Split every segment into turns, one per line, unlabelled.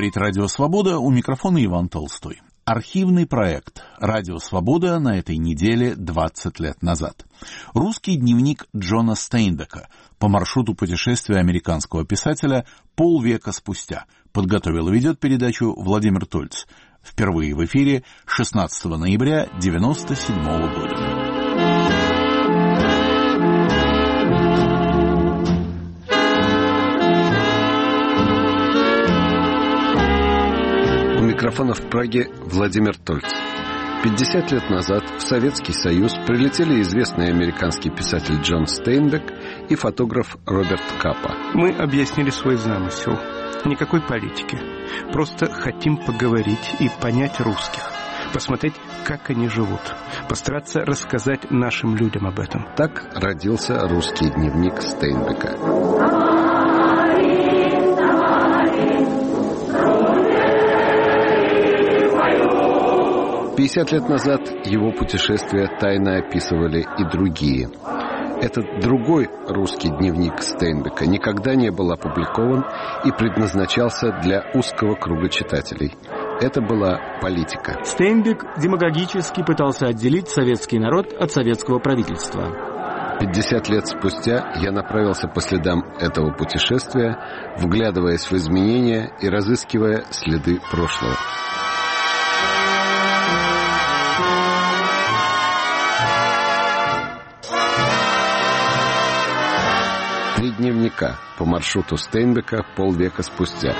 Говорит Радио Свобода, у микрофона Иван Толстой. Архивный проект «Радио Свобода» на этой неделе 20 лет назад. Русский дневник Джона Стейнбека по маршруту путешествия американского писателя полвека спустя. Подготовил и ведет передачу Владимир Тольц. Впервые в эфире 16 ноября 1997 года.
У микрофона в Праге Владимир Тольц. 50 лет назад в Советский Союз прилетели известный американский писатель Джон Стейнбек и фотограф Роберт Капа.
Мы объяснили свой замысел. Никакой политики. Просто хотим поговорить и понять русских. Посмотреть, как они живут. Постараться рассказать нашим людям об этом.
Так родился русский дневник Стейнбека. 50 лет назад его путешествия тайно описывали и другие. Этот другой русский дневник Стейнбека никогда не был опубликован и предназначался для узкого круга читателей. Это была политика.
Стейнбек демагогически пытался отделить советский народ от советского правительства.
50 лет спустя я направился по следам этого путешествия, вглядываясь в изменения и разыскивая следы прошлого. Три дневника по маршруту Стейнбека полвека спустя.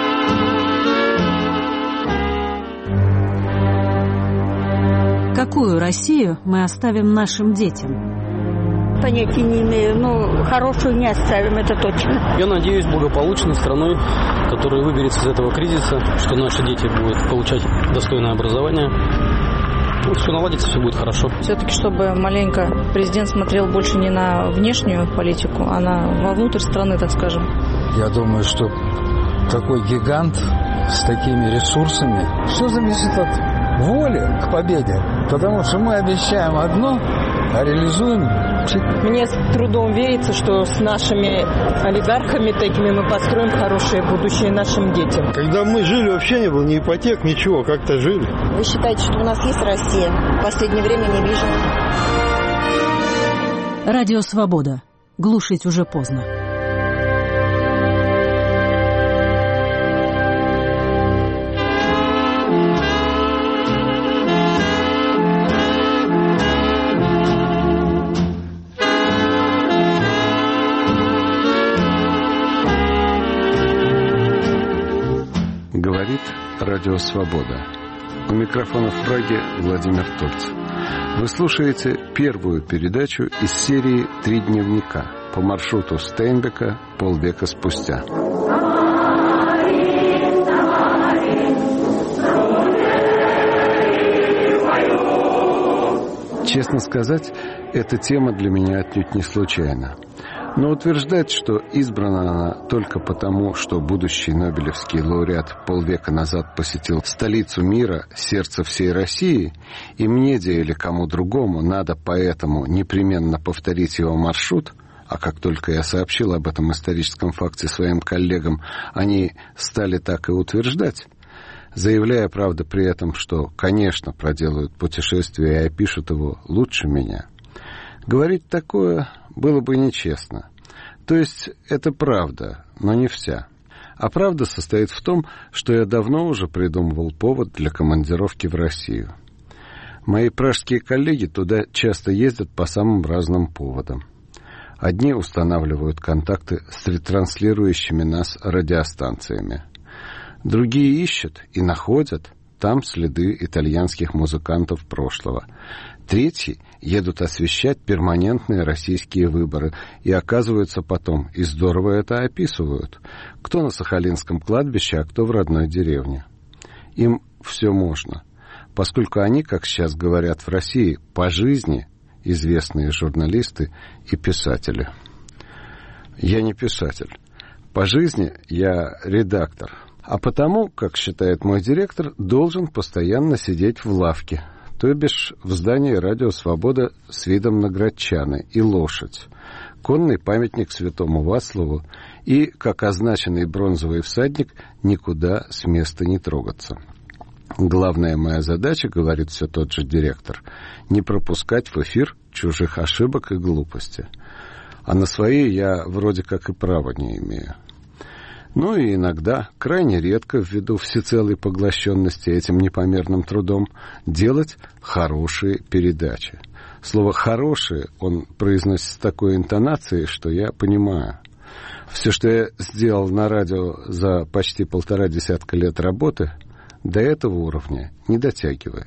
Какую Россию мы оставим нашим детям?
Понятия не имею, но хорошую не оставим, это точно.
Я надеюсь, благополучной страной, которая выберется из этого кризиса, что наши дети будут получать достойное образование. Все наладится, все будет хорошо.
Все-таки, чтобы маленько президент смотрел больше не на внешнюю политику, а вовнутрь страны, так скажем.
Я думаю, что такой гигант с такими ресурсами, все зависит от воли к победе. Потому что мы обещаем одно, а реализуем.
Мне с трудом верится, что с нашими олигархами такими мы построим хорошее будущее нашим детям.
Когда мы жили, вообще не было ни ипотек, ничего, как-то жили.
Вы считаете, что у нас есть Россия? В последнее время не вижу.
Радио Свобода. Глушить уже поздно.
Говорит Радио Свобода. У микрофона в Праге Владимир Тольц. Вы слушаете первую передачу из серии «Три дневника» по маршруту Стейнбека полвека спустя. Честно сказать, эта тема для меня отнюдь не случайна. Но утверждать, что избрана она только потому, что будущий нобелевский лауреат полвека назад посетил столицу мира, сердце всей России, и мне или кому другому надо поэтому непременно повторить его маршрут, а как только я сообщил об этом историческом факте своим коллегам, они стали так и утверждать, заявляя, правда, при этом, что, конечно, проделают путешествие и опишут его лучше меня. Говорить такое было бы нечестно. То есть это правда, но не вся. А правда состоит в том, что я давно уже придумывал повод для командировки в Россию. Мои пражские коллеги туда часто ездят по самым разным поводам. Одни устанавливают контакты с ретранслирующими нас радиостанциями. Другие ищут и находят там следы итальянских музыкантов прошлого. Третьи едут освещать перманентные российские выборы и оказываются потом, и здорово это описывают, кто на Сахалинском кладбище, а кто в родной деревне. Им все можно, поскольку они, как сейчас говорят в России, по жизни известные журналисты и писатели. Я не писатель. По жизни я редактор. А потому, как считает мой директор, должен постоянно сидеть в лавке, то бишь в здании «Радио Свобода» с видом на Градчаны и лошадь, конный памятник святому Вацлаву и, как означенный бронзовый всадник, никуда с места не трогаться. Главная моя задача, говорит все тот же директор, не пропускать в эфир чужих ошибок и глупости. А на свои я вроде как и права не имею. Ну и иногда, крайне редко, ввиду всецелой поглощенности этим непомерным трудом, делать хорошие передачи. Слово «хорошие» он произносит с такой интонацией, что я понимаю. Все, что я сделал на радио за почти 1,5 десятка лет работы, до этого уровня не дотягивает.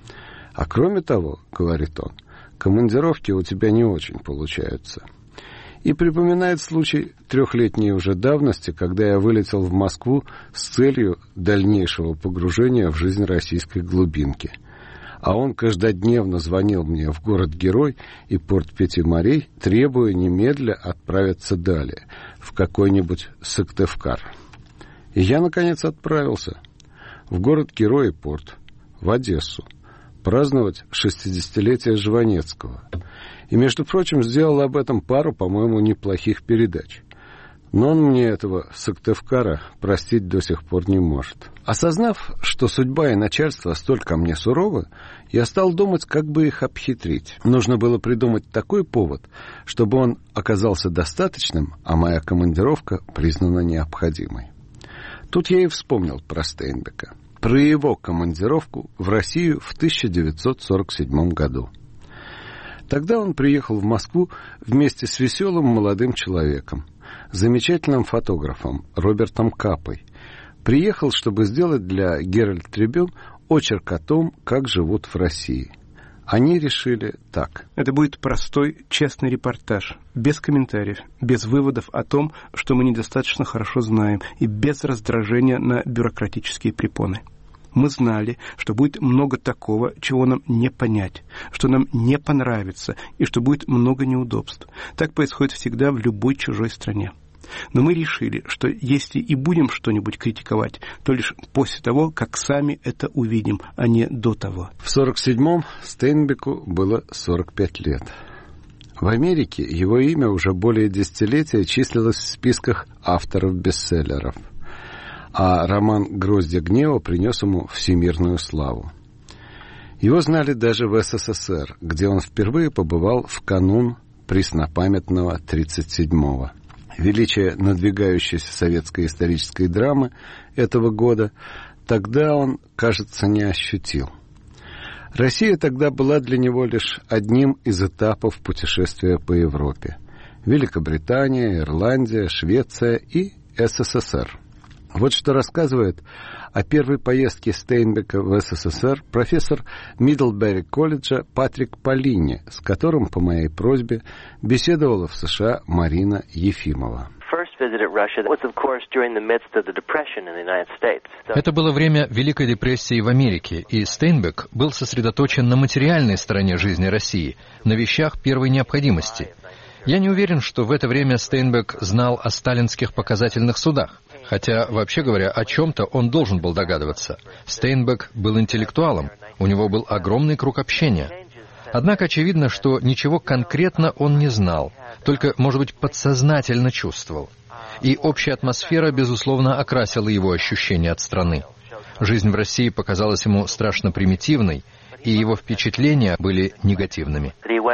А кроме того, говорит он, командировки у тебя не очень получаются. И припоминает случай 3-летней уже давности, когда я вылетел в Москву с целью дальнейшего погружения в жизнь российской глубинки. А он каждодневно звонил мне в город-герой и порт 5 морей, требуя немедля отправиться далее, в какой-нибудь Сыктывкар. И я, наконец, отправился в город-герой и порт, в Одессу, праздновать 60-летие Жванецкого. И, между прочим, сделал об этом пару, по-моему, неплохих передач. Но он мне этого Сыктывкара простить до сих пор не может. Осознав, что судьба и начальство столь ко мне суровы, я стал думать, как бы их обхитрить. Нужно было придумать такой повод, чтобы он оказался достаточным, а моя командировка признана необходимой. Тут я и вспомнил про Стейнбека, про его командировку в Россию в 1947 году. Тогда он приехал в Москву вместе с веселым молодым человеком, замечательным фотографом Робертом Капой. Приехал, чтобы сделать для Геральд Трибюн очерк о том, как живут в России. Они решили так.
Это будет простой, честный репортаж, без комментариев, без выводов о том, что мы недостаточно хорошо знаем, и без раздражения на бюрократические препоны. Мы знали, что будет много такого, чего нам не понять, что нам не понравится, и что будет много неудобств. Так происходит всегда в любой чужой стране. Но мы решили, что если и будем что-нибудь критиковать, то лишь после того, как сами это увидим, а не до того.
В 1947-м Стейнбеку было 45 лет. В Америке его имя уже более десятилетия числилось в списках авторов бестселлеров. А роман «Гроздья гнева» принес ему всемирную славу. Его знали даже в СССР, где он впервые побывал в канун преснопамятного 1937-го. Величие надвигающейся советской исторической драмы этого года тогда он, кажется, не ощутил. Россия тогда была для него лишь одним из этапов путешествия по Европе. Великобритания, Ирландия, Швеция и СССР. Вот что рассказывает о первой поездке Стейнбека в СССР профессор Мидлбери колледжа Патрик Полини, с которым, по моей просьбе, беседовала в США Марина Ефимова.
Это было время Великой депрессии в Америке, и Стейнбек был сосредоточен на материальной стороне жизни России, на вещах первой необходимости. Я не уверен, что в это время Стейнбек знал о сталинских показательных судах. Хотя, вообще говоря, о чем-то он должен был догадываться. Стейнбек был интеллектуалом, у него был огромный круг общения. Однако очевидно, что ничего конкретно он не знал, только, может быть, подсознательно чувствовал. И общая атмосфера, безусловно, окрасила его ощущения от страны. Жизнь в России показалась ему страшно примитивной, и его впечатления были негативными.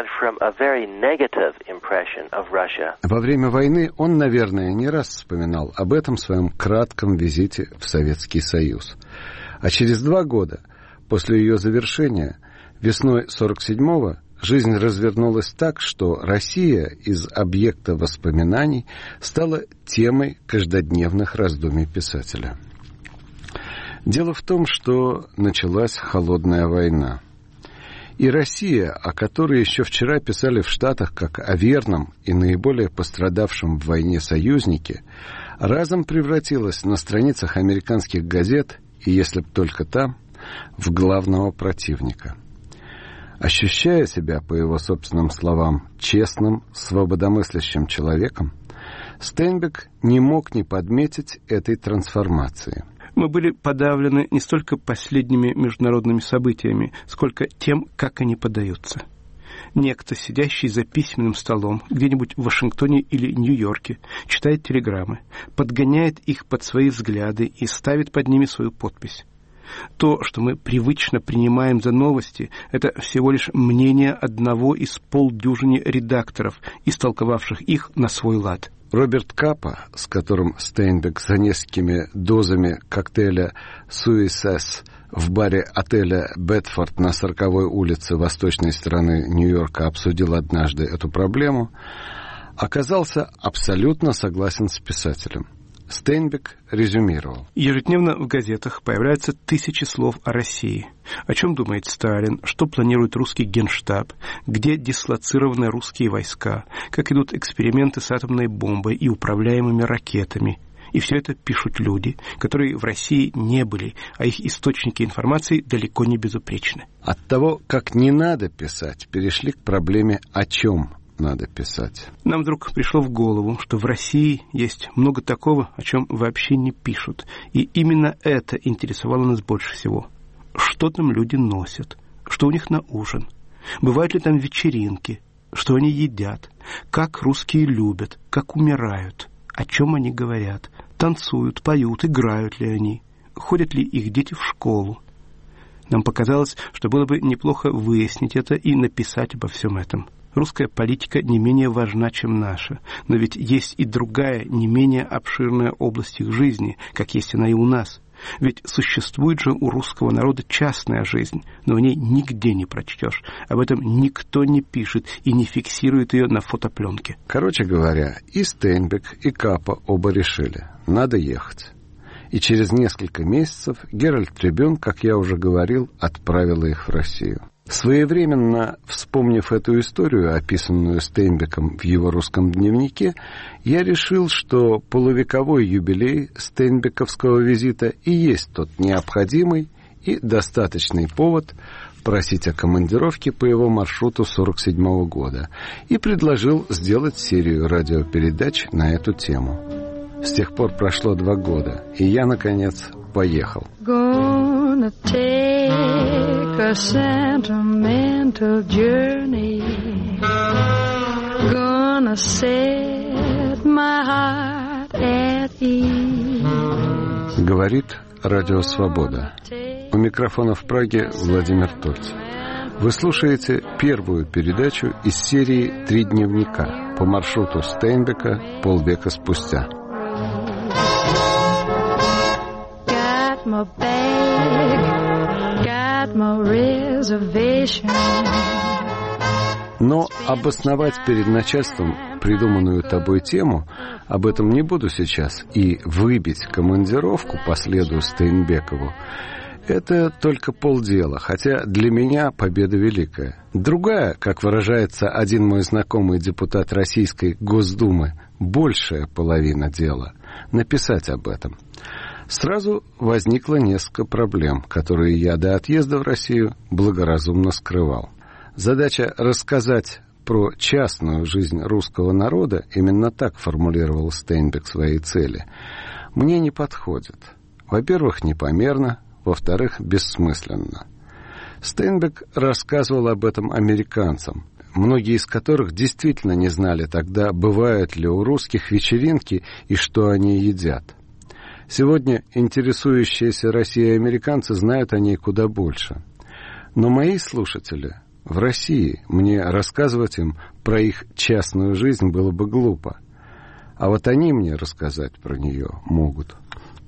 Во время войны он, наверное, не раз вспоминал об этом своем кратком визите в Советский Союз. А через 2 года после ее завершения, весной 1947-го, жизнь развернулась так, что Россия из объекта воспоминаний стала темой каждодневных раздумий писателя. Дело в том, что началась холодная война. И Россия, о которой еще вчера писали в Штатах как о верном и наиболее пострадавшем в войне союзнике, разом превратилась на страницах американских газет, и если б только там, в главного противника. Ощущая себя, по его собственным словам, честным, свободомыслящим человеком, Стейнбек не мог не подметить этой трансформации.
Мы были подавлены не столько последними международными событиями, сколько тем, как они подаются. Некто, сидящий за письменным столом где-нибудь в Вашингтоне или Нью-Йорке, читает телеграммы, подгоняет их под свои взгляды и ставит под ними свою подпись. То, что мы привычно принимаем за новости, это всего лишь мнение одного из полдюжины редакторов, истолковавших их на свой лад.
Роберт Капа, с которым Стейнбек за несколькими дозами коктейля «Суисес» в баре отеля «Бетфорд» на 40-й улице восточной стороны Нью-Йорка обсудил однажды эту проблему, оказался абсолютно согласен с писателем. Стейнбек резюмировал.
Ежедневно в газетах появляются тысячи слов о России. О чем думает Сталин, что планирует русский генштаб, где дислоцированы русские войска, как идут эксперименты с атомной бомбой и управляемыми ракетами. И все это пишут люди, которые в России не были, а их источники информации далеко не безупречны.
От того, как не надо писать, перешли к проблеме «о чем надо писать».
Нам вдруг пришло в голову, что в России есть много такого, о чем вообще не пишут. И именно это интересовало нас больше всего. Что там люди носят? Что у них на ужин? Бывают ли там вечеринки? Что они едят? Как русские любят? Как умирают? О чем они говорят? Танцуют, поют, играют ли они? Ходят ли их дети в школу? Нам показалось, что было бы неплохо выяснить это и написать обо всем этом. Русская политика не менее важна, чем наша, но ведь есть и другая, не менее обширная область их жизни, как есть она и у нас. Ведь существует же у русского народа частная жизнь, но о ней нигде не прочтешь. Об этом никто не пишет и не фиксирует ее на фотопленке.
Короче говоря, и Стейнбек, и Капа оба решили – надо ехать. И через несколько месяцев Геральд Трибюн, как я уже говорил, отправила их в Россию. Своевременно вспомнив эту историю, описанную Стейнбеком в его русском дневнике, я решил, что полувековой юбилей стейнбековского визита и есть тот необходимый и достаточный повод просить о командировке по его маршруту 1947 года и предложил сделать серию радиопередач на эту тему. С тех пор прошло 2 года, и я, наконец, поехал.
A sentimental journey, gonna set my heart at ease.
Говорит Радио Свобода. У микрофона в Праге Владимир Тольц. Вы слушаете первую передачу из серии «Три дневника» по маршруту Стейнбека полвека спустя.
Got my bag.
Но обосновать перед начальством придуманную тобой тему об этом не буду сейчас, и выбить командировку по следу Стейнбекову — это только полдела, хотя для меня победа великая. Другая, как выражается один мой знакомый депутат Российской Госдумы, большая половина дела — написать об этом. Сразу возникло несколько проблем, которые я до отъезда в Россию благоразумно скрывал. Задача рассказать про частную жизнь русского народа, именно так формулировал Стейнбек свои цели, мне не подходит. Во-первых, непомерно, во-вторых, бессмысленно. Стейнбек рассказывал об этом американцам, многие из которых действительно не знали тогда, бывают ли у русских вечеринки и что они едят. Сегодня интересующиеся Россией американцы знают о ней куда больше. Но мои слушатели в России, мне рассказывать им про их частную жизнь было бы глупо. А вот они мне рассказать про нее могут.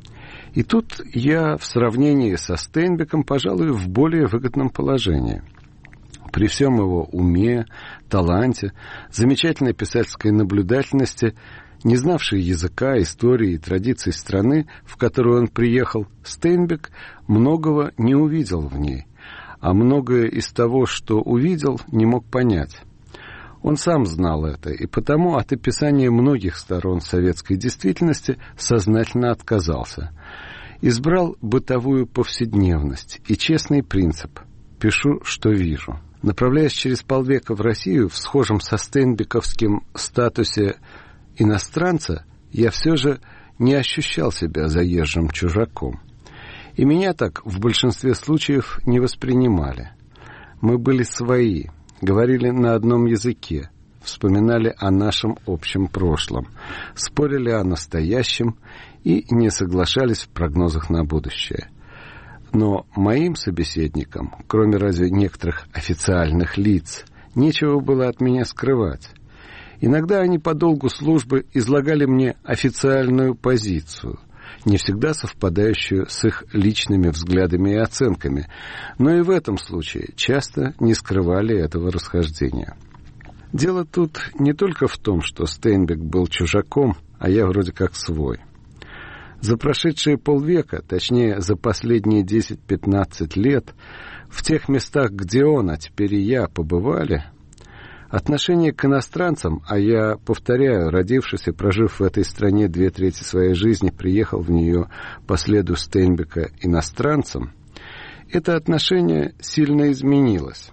И тут я в сравнении со Стейнбеком, пожалуй, в более выгодном положении. При всем его уме, таланте, замечательной писательской наблюдательности, не знавший языка, истории и традиций страны, в которую он приехал, Стейнбек многого не увидел в ней, а многое из того, что увидел, не мог понять. Он сам знал это, и потому от описания многих сторон советской действительности сознательно отказался. Избрал бытовую повседневность и честный принцип «пишу, что вижу». Направляясь через полвека в Россию в схожем со стейнбековским статусе иностранца, я все же не ощущал себя заезжим чужаком. И меня так в большинстве случаев не воспринимали. Мы были свои, говорили на одном языке, вспоминали о нашем общем прошлом, спорили о настоящем и не соглашались в прогнозах на будущее. Но моим собеседникам, кроме разве некоторых официальных лиц, нечего было от меня скрывать. Иногда они по долгу службы излагали мне официальную позицию, не всегда совпадающую с их личными взглядами и оценками, но и в этом случае часто не скрывали этого расхождения. Дело тут не только в том, что Стейнбек был чужаком, а я вроде как свой. За прошедшие полвека, точнее, за последние 10-15 лет, в тех местах, где он, а теперь и я, побывали, отношение к иностранцам, а я, повторяю, родившись и прожив в этой стране 2/3 своей жизни, приехал в нее по следу Стейнбека иностранцем, это отношение сильно изменилось.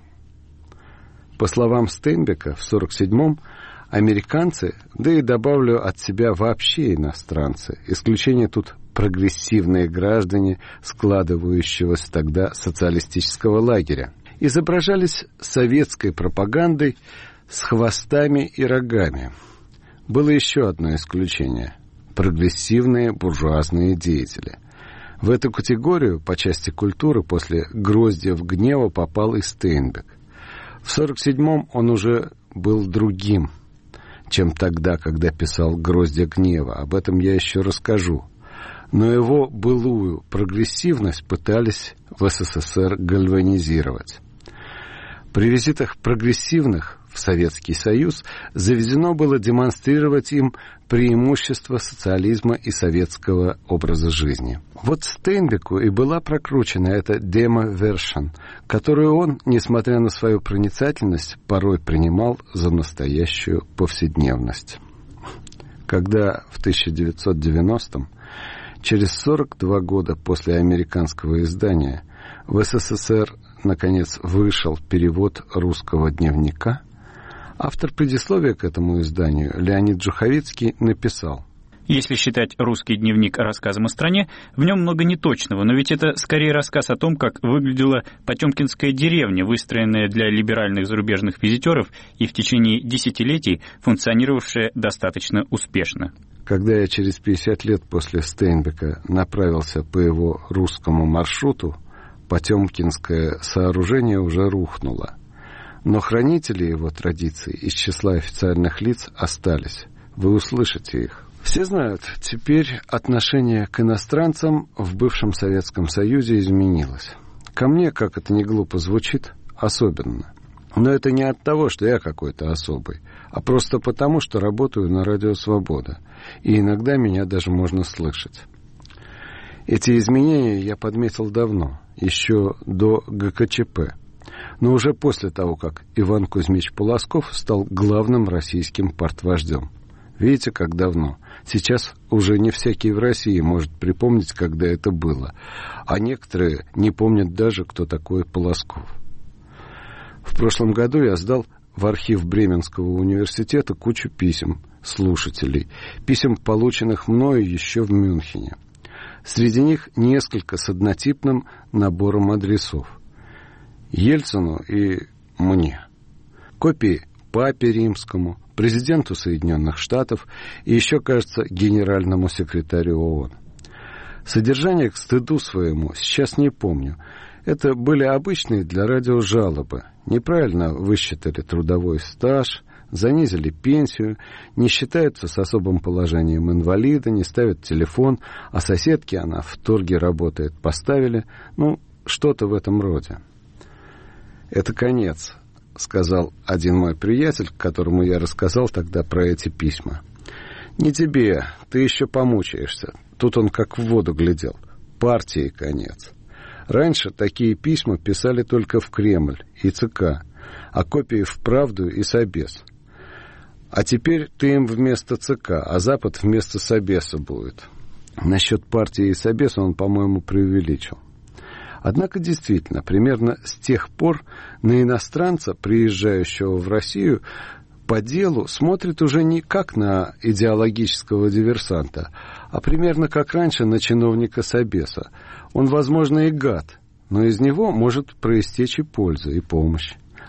По словам Стейнбека, в 1947-м американцы, да и добавлю от себя вообще иностранцы, исключение тут прогрессивные граждане складывающегося тогда социалистического лагеря, изображались советской пропагандой с хвостами и рогами. Было еще одно исключение – прогрессивные буржуазные деятели. В эту категорию по части культуры после «Гроздьев гнева» попал и Стейнбек. В 1947-м он уже был другим, чем тогда, когда писал «Гроздья гнева». Об этом я еще расскажу. Но его былую прогрессивность пытались в СССР гальванизировать. При визитах прогрессивных в Советский Союз заведено было демонстрировать им преимущества социализма и советского образа жизни. Вот Стейнбеку и была прокручена эта демо-вершн, которую он, несмотря на свою проницательность, порой принимал за настоящую повседневность. Когда в 1990-м, через 42 года после американского издания, в СССР наконец вышел перевод русского дневника, автор предисловия к этому изданию Леонид Жуховицкий написал:
Если считать русский дневник рассказом о стране, в нем много неточного, но ведь это скорее рассказ о том, как выглядела потемкинская деревня, выстроенная для либеральных зарубежных визитеров и в течение десятилетий функционировавшая достаточно успешно.
Когда я через 50 лет после Стейнбека направился по его русскому маршруту, потемкинское сооружение уже рухнуло. Но хранители его традиций из числа официальных лиц остались. Вы услышите их. Все знают, теперь отношение к иностранцам в бывшем Советском Союзе изменилось. Ко мне, как это ни глупо звучит, особенно. Но это не от того, что я какой-то особый, а просто потому, что работаю на Радио Свобода. И иногда меня даже можно слышать. Эти изменения я подметил давно, еще до ГКЧП. Но уже после того, как Иван Кузьмич Полосков стал главным российским партвождем. Видите, как давно. Сейчас уже не всякий в России может припомнить, когда это было. А некоторые не помнят даже, кто такой Полосков. В прошлом году я сдал в архив Бременского университета кучу писем слушателей. Писем, полученных мною еще в Мюнхене. Среди них несколько с однотипным набором адресов. Ельцину и мне. Копии Папе Римскому, президенту Соединенных Штатов и еще, кажется, генеральному секретарю ООН. Содержание к стыду своему сейчас не помню. Это были обычные для радио жалобы. Неправильно высчитали трудовой стаж, занизили пенсию, не считаются с особым положением инвалида, не ставят телефон, а соседке она в торге работает, поставили. Ну, что-то в этом роде. «Это конец», — сказал один мой приятель, которому я рассказал тогда про эти письма. «Не тебе, ты еще помучаешься». Тут он как в воду глядел. «Партии конец. Раньше такие письма писали только в Кремль и ЦК, а копии в «Правду» и «Собес». А теперь ты им вместо ЦК, а Запад вместо Собеса будет». Насчет партии и Собеса он, по-моему, преувеличил. Однако, действительно, примерно с тех пор на иностранца, приезжающего в Россию, по делу смотрят уже не как на идеологического диверсанта, а примерно как раньше на чиновника Собеса. Он, возможно, и гад, но из него может проистечь и польза, и помощь.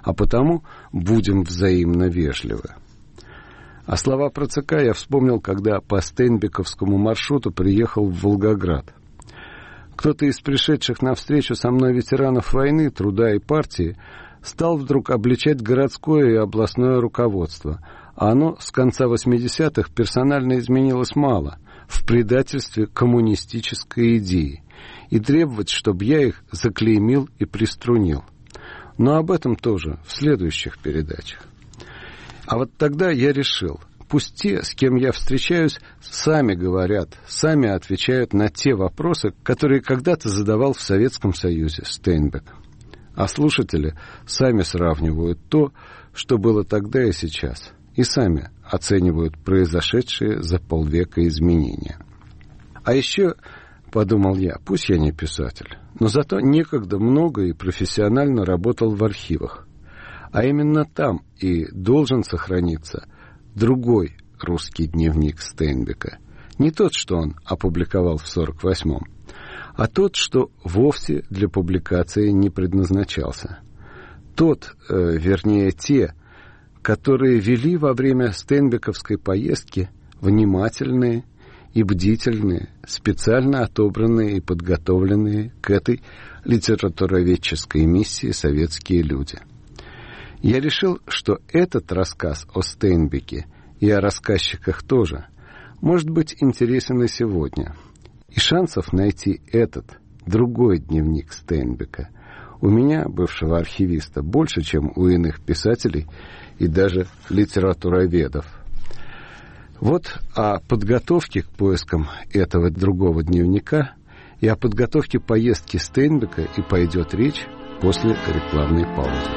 а потому будем взаимно вежливы. А слова про ЦК я вспомнил, когда по стейнбековскому маршруту приехал в Волгоград. Кто-то из пришедших на встречу со мной ветеранов войны, труда и партии стал вдруг обличать городское и областное руководство, а оно с конца 80-х персонально изменилось мало в предательстве коммунистической идеи, и требовать, чтобы я их заклеймил и приструнил. Но об этом тоже в следующих передачах. А вот тогда я решил, пусть те, с кем я встречаюсь, сами говорят, сами отвечают на те вопросы, которые когда-то задавал в Советском Союзе Стейнбек. А слушатели сами сравнивают то, что было тогда и сейчас, и сами оценивают произошедшие за полвека изменения. А еще, подумал я, пусть я не писатель, но зато некогда много и профессионально работал в архивах. А именно там и должен сохраниться другой русский дневник Стейнбека. Не тот, что он опубликовал в 1948-м, а тот, что вовсе для публикации не предназначался. Вернее, те, которые вели во время стейнбековской поездки внимательные и бдительные, специально отобранные и подготовленные к этой литературоведческой миссии советские люди. Я решил, что этот рассказ о Стейнбеке и о рассказчиках тоже может быть интересен и сегодня. И шансов найти этот, другой дневник Стейнбека у меня, бывшего архивиста, больше, чем у иных писателей и даже литературоведов. Вот о подготовке к поискам этого другого дневника и о подготовке поездки Стейнбека и пойдет речь после рекламной паузы.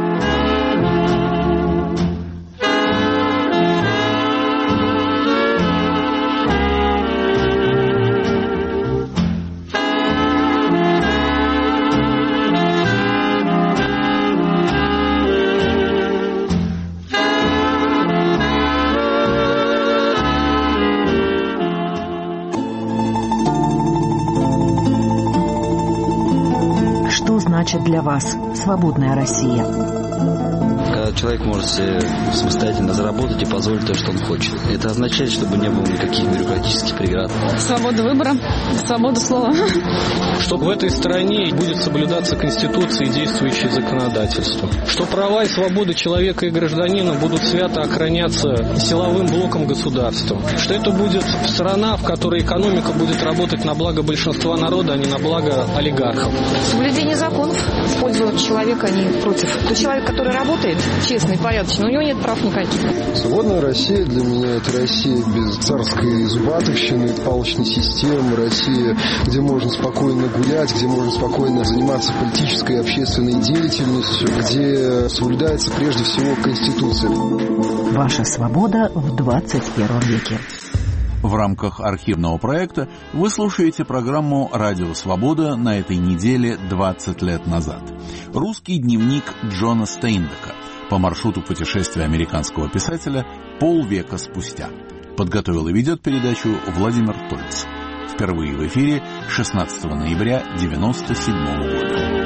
Что значит для вас свободная Россия?
Когда человек может себе самостоятельно заработать и позволить то, что он хочет. Это означает, чтобы не было никаких бюрократических преград.
Свобода выбора, свобода слова.
Что в этой стране будет соблюдаться Конституция и действующее законодательство. Что права и свободы человека и гражданина будут свято охраняться силовым блоком государства. Что это будет страна, в которой экономика будет работать на благо большинства народа, а не на благо олигархов.
Соблюдение законов в пользу человека, а не против. Тот человек, который работает, честный, порядочный, у него нет прав никаких.
Свободная Россия для меня – это Россия без царской зубатовщины, палочной системы, Россия, где можно спокойно гулять, где можно спокойно заниматься политической и общественной деятельностью, где соблюдается прежде всего Конституция.
Ваша свобода в 21 веке.
В рамках архивного проекта вы слушаете программу «Радио Свобода» на этой неделе 20 лет назад. Русский дневник Джона Стейнбека по маршруту путешествия американского писателя полвека спустя. Подготовил и ведет передачу Владимир Тольц. Впервые в эфире 16 ноября 1997 года.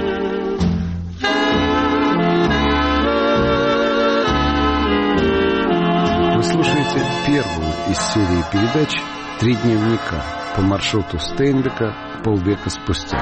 Вы слушаете первую из серии передач «Три дневника» по маршруту Стейнбека полвека спустя.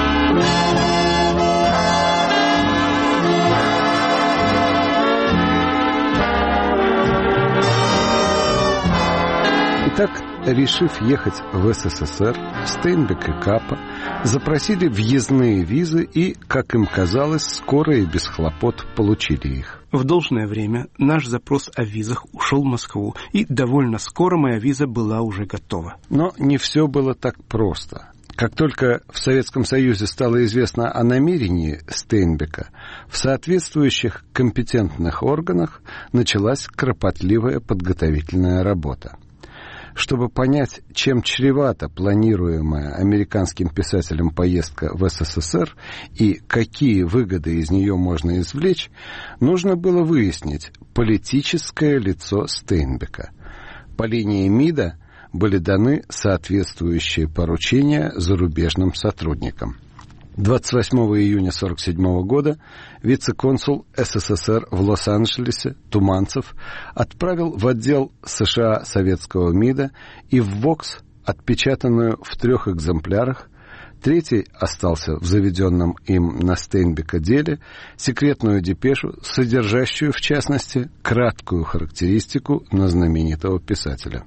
Итак, решив ехать в СССР, Стейнбек и Капа запросили въездные визы и, как им казалось, скоро и без хлопот получили их.
В должное время наш запрос о визах ушел в Москву, и довольно скоро моя виза была уже готова.
Но не все было так просто. Как только в Советском Союзе стало известно о намерении Стейнбека, в соответствующих компетентных органах началась кропотливая подготовительная работа. Чтобы понять, чем чревата планируемая американским писателем поездка в СССР и какие выгоды из нее можно извлечь, нужно было выяснить политическое лицо Стейнбека. По линии МИДа были даны соответствующие поручения зарубежным сотрудникам. 28 июня 1947 года вице-консул СССР в Лос-Анджелесе Туманцев отправил в отдел США советского МИДа и в ВОКС отпечатанную в 3 экземплярах, третий остался в заведенном им на Стейнбека деле, секретную депешу, содержащую, в частности, краткую характеристику на знаменитого писателя.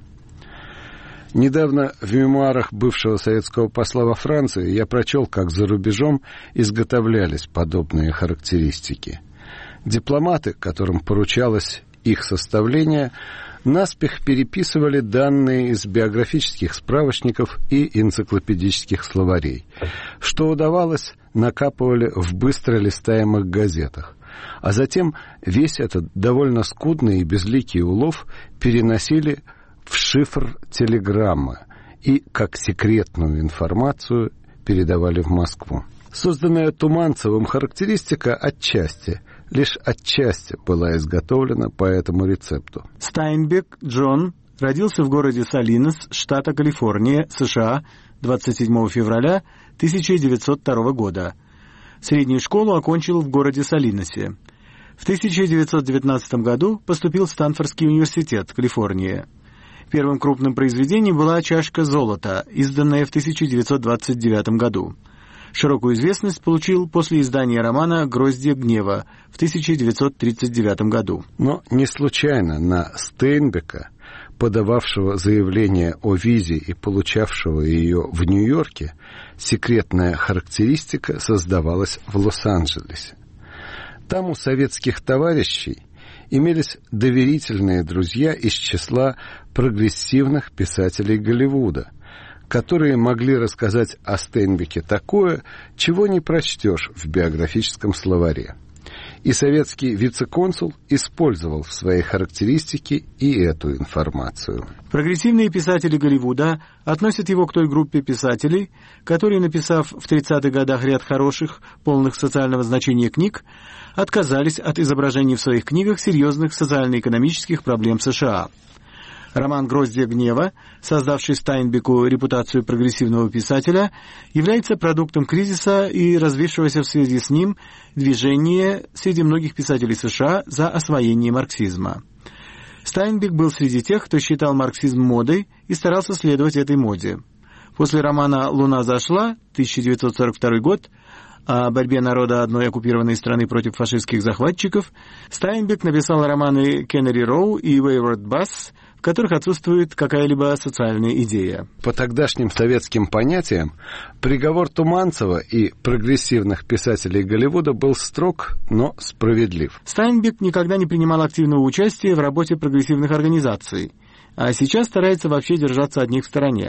Недавно в мемуарах бывшего советского посла во Франции я прочел, как за рубежом изготовлялись подобные характеристики. Дипломаты, которым поручалось их составление, наспех переписывали данные из биографических справочников и энциклопедических словарей. Что удавалось, накапывали в быстро листаемых газетах. А затем весь этот довольно скудный и безликий улов переносили в шифр телеграммы и, как секретную информацию, передавали в Москву. Созданная Туманцевым характеристика лишь отчасти была изготовлена по этому рецепту.
Стайнбек Джон родился в городе Салинос, штата Калифорния, США, 27 февраля 1902 года. Среднюю школу окончил в городе Салиносе. В 1919 году поступил в Стэнфордский университет, Калифорния. Первым крупным произведением была «Чашка золота», изданная в 1929 году. Широкую известность получил после издания романа «Гроздья гнева» в 1939 году.
Но не случайно на Стейнбека, подававшего заявление о визе и получавшего ее в Нью-Йорке, секретная характеристика создавалась в Лос-Анджелесе. Там у советских товарищей имелись доверительные друзья из числа прогрессивных писателей Голливуда, которые могли рассказать о Стейнбеке такое, чего не прочтешь в биографическом словаре. И советский вице-консул использовал в своей характеристике и эту информацию.
Прогрессивные писатели Голливуда относят его к той группе писателей, которые, написав в 30-х годах ряд хороших, полных социального значения книг, отказались от изображений в своих книгах серьезных социально-экономических проблем США. Роман «Гроздья гнева», создавший Стайнбеку репутацию прогрессивного писателя, является продуктом кризиса и развившегося в связи с ним движения среди многих писателей США за освоение марксизма. Стайнбек был среди тех, кто считал марксизм модой и старался следовать этой моде. После романа «Луна зашла» 1942 год о борьбе народа одной оккупированной страны против фашистских захватчиков, Стайнбек написал романы «Кеннери Роу» и «Wayward Bass», в которых отсутствует какая-либо социальная идея.
По тогдашним советским понятиям, приговор Туманцева и прогрессивных писателей Голливуда был строг, но справедлив.
Стайнбек никогда не принимал активного участия в работе прогрессивных организаций, а сейчас старается вообще держаться от них в стороне.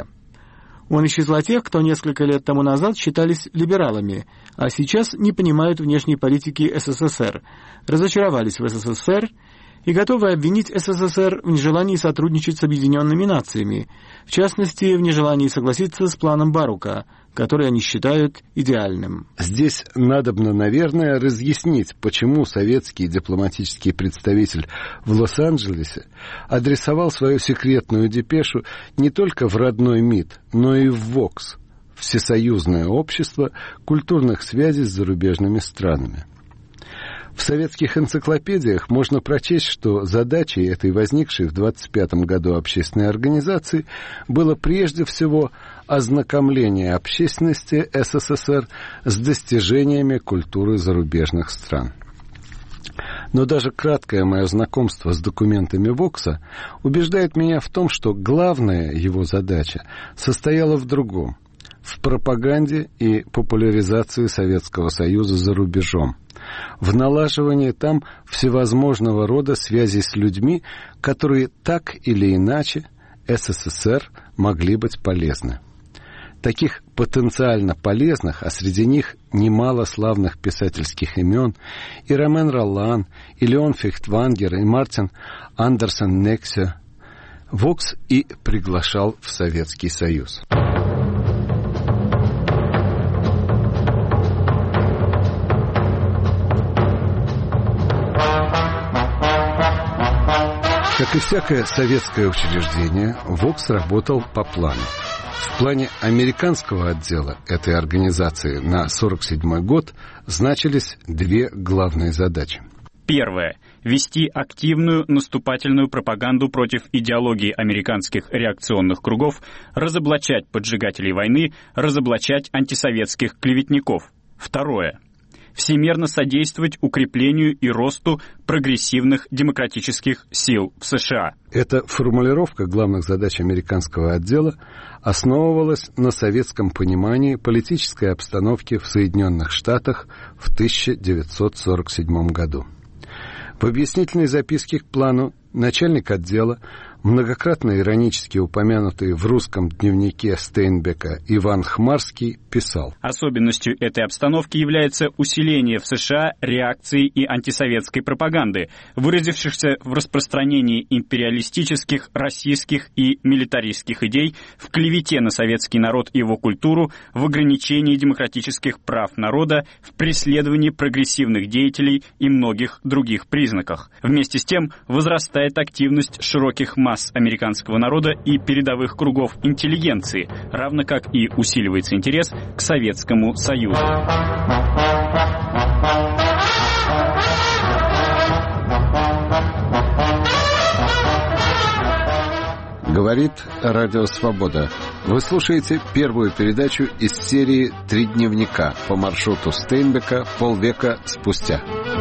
Он из числа тех, кто несколько лет тому назад считались либералами, а сейчас не понимают внешней политики СССР, разочаровались в СССР и готовы обвинить СССР в нежелании сотрудничать с Объединенными Нациями, в частности, в нежелании согласиться с планом Барука, который они считают идеальным.
Здесь надобно, наверное, разъяснить, почему советский дипломатический представитель в Лос-Анджелесе адресовал свою секретную депешу не только в родной МИД, но и в ВОКС, Всесоюзное общество культурных связей с зарубежными странами. В советских энциклопедиях можно прочесть, что задачей этой возникшей в 1925 году общественной организации было прежде всего ознакомление общественности СССР с достижениями культуры зарубежных стран. Но даже краткое мое знакомство с документами ВОКСа убеждает меня в том, что главная его задача состояла в другом – в пропаганде и популяризации Советского Союза за рубежом, в налаживании там всевозможного рода связей с людьми, которые так или иначе СССР могли быть полезны. Таких потенциально полезных, а среди них немало славных писательских имен, и Ромен Роллан, и Леон Фехтвангер, и Мартин Андерсон Нексио, ВОКС и приглашал в Советский Союз. Как и всякое советское учреждение, ВОКС работал по плану. В плане американского отдела этой организации на 1947 год значились две главные задачи.
Первое. Вести активную наступательную пропаганду против идеологии американских реакционных кругов, разоблачать поджигателей войны, разоблачать антисоветских клеветников. Второе. Всемерно содействовать укреплению и росту прогрессивных демократических сил в США.
Эта формулировка главных задач американского отдела основывалась на советском понимании политической обстановки в Соединенных Штатах в 1947 году. В объяснительной записке к плану начальник отдела, многократно иронически упомянутый в русском дневнике Стейнбека Иван Хмарский, писал:
«Особенностью этой обстановки является усиление в США реакции и антисоветской пропаганды, выразившихся в распространении империалистических, российских и милитаристских идей, в клевете на советский народ и его культуру, в ограничении демократических прав народа, в преследовании прогрессивных деятелей и многих других признаках. Вместе с тем возрастает активность широких масс американского народа и передовых кругов интеллигенции, равно как и усиливается интерес к Советскому Союзу».
Говорит Радио Свобода. Вы слушаете первую передачу из серии «Три дневника» по маршруту Стейнбека полвека спустя.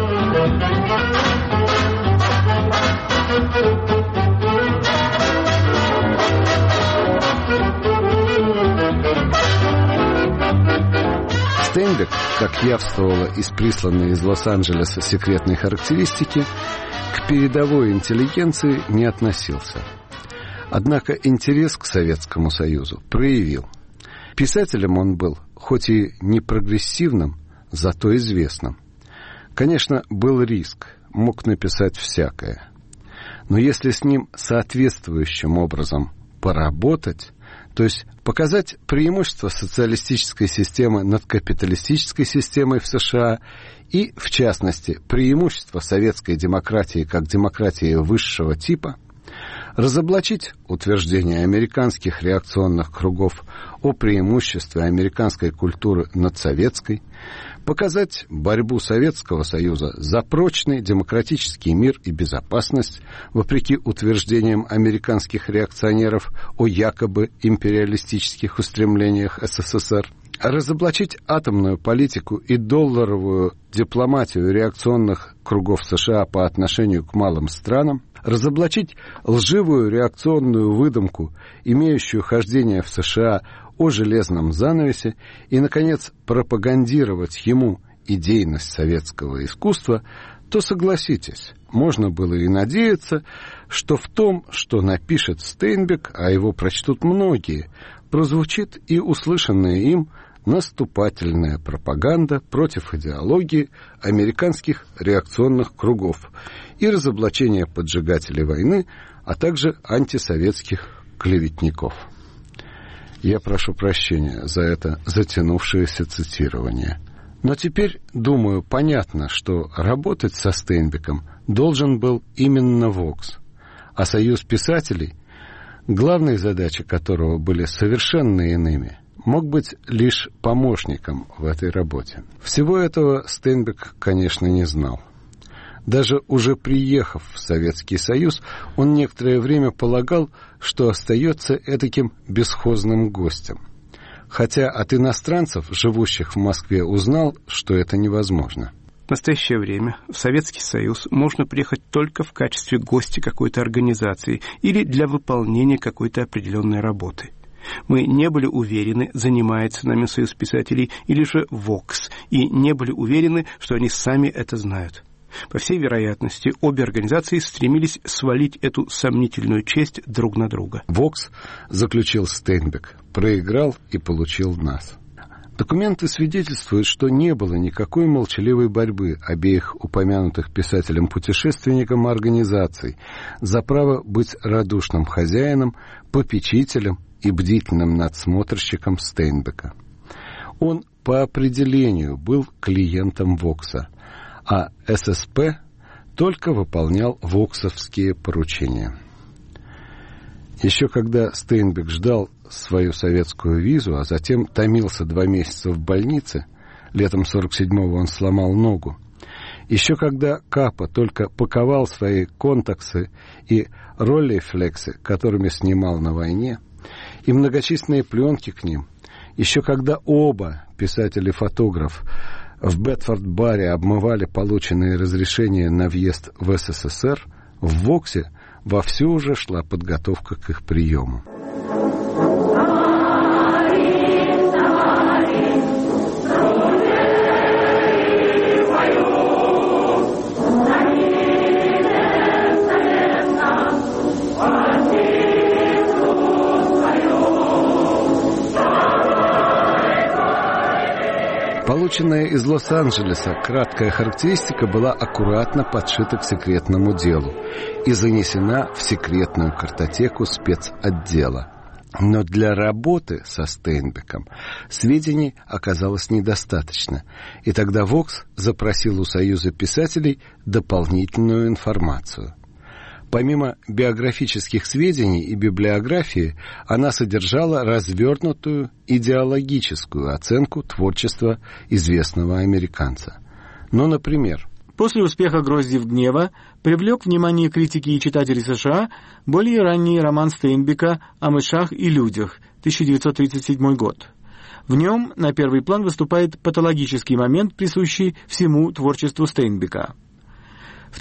Стейнбек, как явствовало из присланной из Лос-Анджелеса секретной характеристики, к передовой интеллигенции не относился. Однако интерес к Советскому Союзу проявил. Писателем он был, хоть и не прогрессивным, зато известным. Конечно, был риск, мог написать всякое. Но если с ним соответствующим образом поработать, то есть показать преимущество социалистической системы над капиталистической системой в США и, в частности, преимущество советской демократии как демократии высшего типа, разоблачить утверждения американских реакционных кругов о преимуществе американской культуры над советской, показать борьбу Советского Союза за прочный демократический мир и безопасность, вопреки утверждениям американских реакционеров о якобы империалистических устремлениях СССР, разоблачить атомную политику и долларовую дипломатию реакционных кругов США по отношению к малым странам, разоблачить лживую реакционную выдумку, имеющую хождение в США о железном занавесе, и, наконец, пропагандировать ему идейность советского искусства, то, согласитесь, можно было и надеяться, что в том, что напишет Стейнбек, а его прочтут многие, прозвучит и услышанная им наступательная пропаганда против идеологии американских реакционных кругов и разоблачение поджигателей войны, а также антисоветских клеветников. Я прошу прощения за это затянувшееся цитирование. Но теперь, думаю, понятно, что работать со Стейнбеком должен был именно ВОКС, а Союз писателей, главные задачи которого были совершенно иными, мог быть лишь помощником в этой работе. Всего этого Стейнбек, конечно, не знал. Даже уже приехав в Советский Союз, он некоторое время полагал, что остается этаким бесхозным гостем. Хотя от иностранцев, живущих в Москве, узнал, что это невозможно.
В настоящее время в Советский Союз можно приехать только в качестве гостя какой-то организации или для выполнения какой-то определенной работы. Мы не были уверены, занимается нами Союз писателей или же ВОКС, и не были уверены, что они сами это знают. По всей вероятности, обе организации стремились свалить эту сомнительную честь друг на друга.
ВОКС, заключил Стейнбек, проиграл и получил нас. Документы свидетельствуют, что не было никакой молчаливой борьбы обеих упомянутых писателем-путешественником организаций за право быть радушным хозяином, попечителем и бдительным надсмотрщиком Стейнбека. Он по определению был клиентом ВОКСа, а ССП только выполнял воксовские поручения. Еще когда Стейнбек ждал свою советскую визу, а затем томился 2 месяца в больнице, летом 47-го он сломал ногу, еще когда Капа только паковал свои контаксы и роллейфлексы, которыми снимал на войне, и многочисленные пленки к ним, еще когда оба, писатель и фотограф, в Бетфорд-баре обмывали полученные разрешения на въезд в СССР, в ВОКСе вовсю уже шла подготовка к их приему. Полученная из Лос-Анджелеса краткая характеристика была аккуратно подшита к секретному делу и занесена в секретную картотеку спецотдела. Но для работы со Стейнбеком сведений оказалось недостаточно, и тогда ВОКС запросил у Союза писателей дополнительную информацию. Помимо биографических сведений и библиографии, она содержала развернутую идеологическую оценку творчества известного американца. Ну, например,
после успеха «Гроздьев гнева» привлек внимание критики и читателей США более ранний роман Стейнбека «О мышах и людях», 1937 год. В нем на первый план выступает патологический момент, присущий всему творчеству Стейнбека. В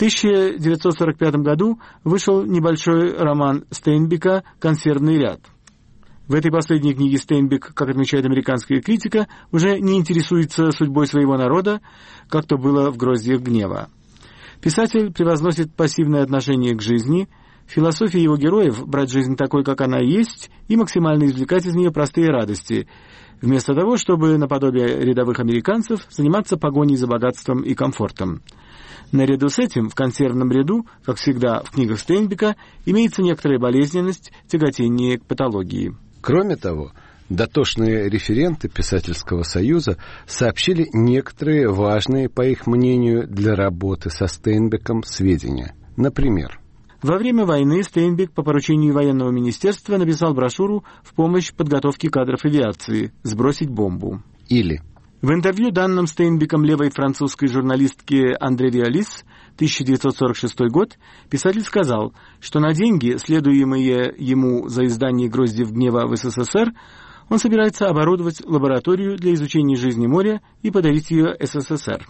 1945 году вышел небольшой роман Стейнбека «Консервный ряд». В этой последней книге Стейнбек, как отмечает американская критика, уже не интересуется судьбой своего народа, как то было в «Гроздьях гнева». Писатель превозносит пассивное отношение к жизни, философия его героев — брать жизнь такой, как она есть, и максимально извлекать из нее простые радости, вместо того, чтобы, наподобие рядовых американцев, заниматься погоней за богатством и комфортом. Наряду с этим в консервном ряду, как всегда в книгах Стейнбека, имеется некоторая болезненность, тяготение к патологии.
Кроме того, дотошные референты Писательского союза сообщили некоторые важные, по их мнению, для работы со Стейнбеком сведения. Например,
во время войны Стейнбек по поручению военного министерства написал брошюру в помощь подготовке кадров авиации «Сбросить бомбу».
Или
в интервью, данном Стейнбеком левой французской журналистке Андре Виолис, 1946 год, писатель сказал, что на деньги, следуемые ему за издание «Гроздьев гнева» в СССР, он собирается оборудовать лабораторию для изучения жизни моря и подарить ее СССР.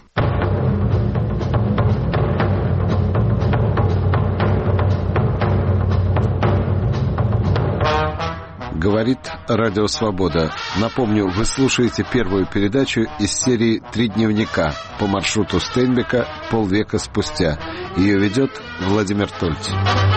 Говорит Радио Свобода. Напомню, вы слушаете первую передачу из серии «Три дневника» по маршруту Стейнбека полвека спустя. Ее ведет Владимир Тольц.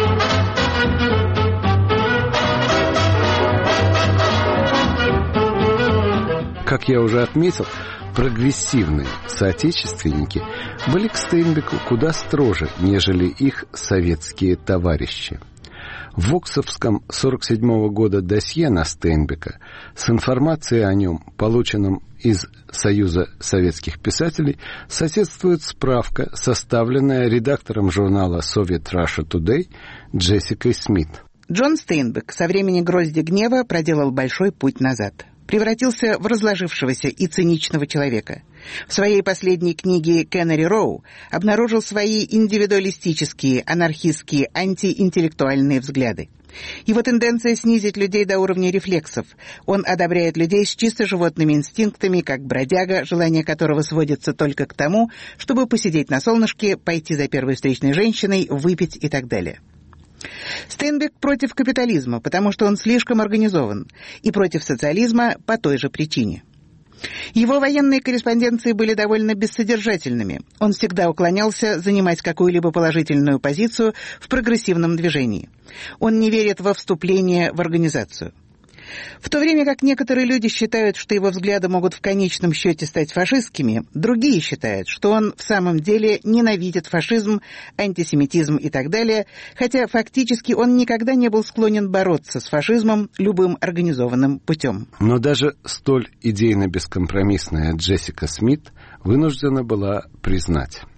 Как я уже отметил, прогрессивные соотечественники были к Стейнбеку куда строже, нежели их советские товарищи. В воксовском 1947 года досье на Стейнбека с информацией о нем, полученном из Союза советских писателей, соседствует справка, составленная редактором журнала Soviet Russia Today Джессикой Смит.
Джон Стейнбек со времени «Гроздья гнева» проделал большой путь назад. Превратился в разложившегося и циничного человека. В своей последней книге «Кеннери Роу» обнаружил свои индивидуалистические, анархистские, антиинтеллектуальные взгляды. Его тенденция снизить людей до уровня рефлексов. Он одобряет людей с чисто животными инстинктами, как бродяга, желание которого сводится только к тому, чтобы посидеть на солнышке, пойти за первой встречной женщиной, выпить и так далее. Стейнбек против капитализма, потому что он слишком организован, и против социализма по той же причине. Его военные корреспонденции были довольно бессодержательными. Он всегда уклонялся занимать какую-либо положительную позицию в прогрессивном движении. Он не верит во вступление в организацию. В то время как некоторые люди считают, что его взгляды могут в конечном счете стать фашистскими, другие считают, что он в самом деле ненавидит фашизм, антисемитизм и так далее, хотя фактически он никогда не был склонен бороться с фашизмом любым организованным путем.
Но даже столь идейно-бескомпромиссная Джессика Смит вынуждена была признать: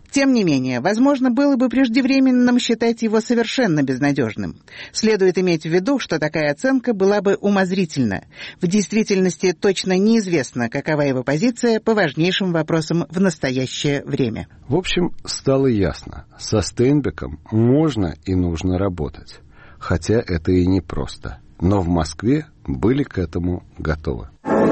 Тем не менее, возможно, было бы преждевременным считать его совершенно безнадежным. Следует иметь в виду, что такая оценка была бы умозрительна. В действительности точно неизвестно, какова его позиция по важнейшим вопросам в настоящее время.
В общем, стало ясно, со Стейнбеком можно и нужно работать. Хотя это и непросто. Но в Москве были к этому готовы.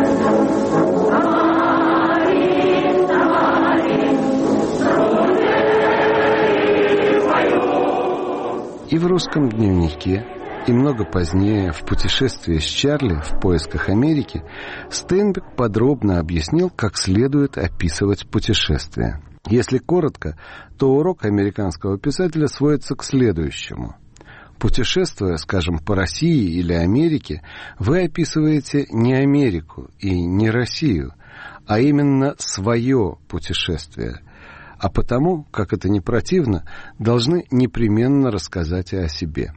И в русском дневнике, и много позднее в «Путешествии с Чарли в поисках Америки» Стейнбек подробно объяснил, как следует описывать путешествие. Если коротко, то урок американского писателя сводится к следующему. Путешествуя, скажем, по России или Америке, вы описываете не Америку и не Россию, а именно свое путешествие. А потому, как это ни противно, должны непременно рассказать и о себе.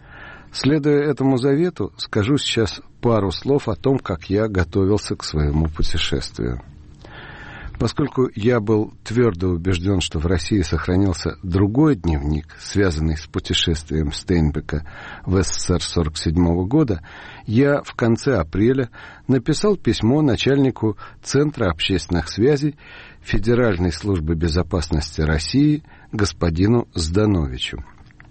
Следуя этому завету, скажу сейчас пару слов о том, как я готовился к своему путешествию. Поскольку я был твердо убежден, что в России сохранился другой дневник, связанный с путешествием Стейнбека в СССР 1947 года, я в конце апреля написал письмо начальнику Центра общественных связей Федеральной службы безопасности России господину Здановичу.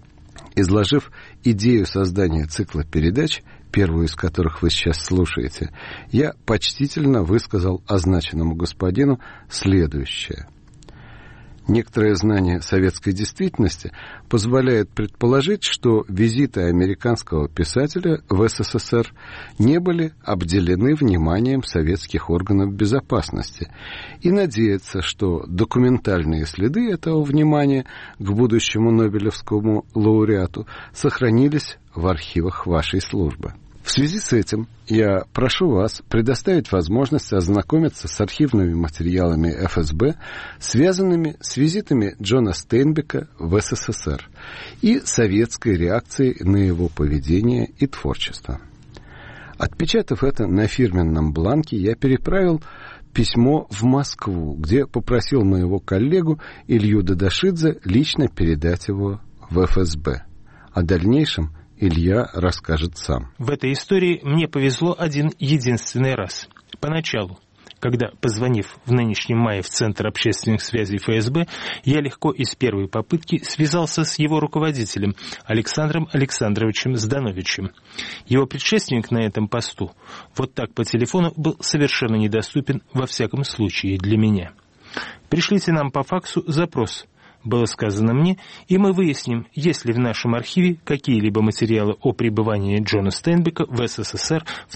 Изложив идею создания цикла передач, первую из которых вы сейчас слушаете, я почтительно высказал означенному господину следующее. Некоторое знание советской действительности позволяет предположить, что визиты американского писателя в СССР не были обделены вниманием советских органов безопасности, и надеяться, что документальные следы этого внимания к будущему Нобелевскому лауреату сохранились в архивах вашей службы. В связи с этим я прошу вас предоставить возможность ознакомиться с архивными материалами ФСБ, связанными с визитами Джона Стейнбека в СССР и советской реакцией на его поведение и творчество. Отпечатав это на фирменном бланке, я переправил письмо в Москву, где попросил моего коллегу Илью Дадашидзе лично передать его в ФСБ. О дальнейшем Илья расскажет сам.
В этой истории мне повезло один единственный раз. Поначалу, когда, позвонив в нынешнем мае в Центр общественных связей ФСБ, я легко и с первой попытки связался с его руководителем Александром Александровичем Здановичем. Его предшественник на этом посту вот так по телефону был совершенно недоступен во всяком случае для меня. «Пришлите нам по факсу запрос», было сказано мне, и мы выясним, есть ли в нашем архиве какие-либо материалы о пребывании Джона Стейнбека в СССР в